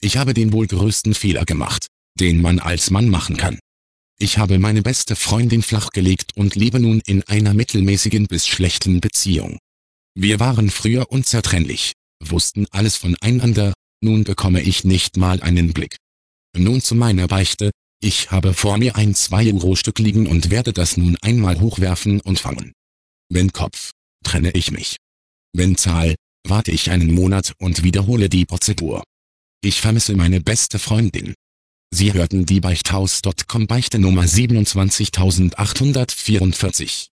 Ich habe den wohl größten Fehler gemacht, den man als Mann machen kann. Ich habe meine beste Freundin flachgelegt und lebe nun in einer mittelmäßigen bis schlechten Beziehung. Wir waren früher unzertrennlich, wussten alles voneinander, nun bekomme ich nicht mal einen Blick. Nun zu meiner Beichte: Ich habe vor mir ein 2-Euro-Stück liegen und werde das nun einmal hochwerfen und fangen. Wenn Kopf, trenne ich mich. Wenn Zahl, warte ich einen Monat und wiederhole die Prozedur. Ich vermisse meine beste Freundin. Sie hörten die Beichthaus.com Beichte Nummer 27844.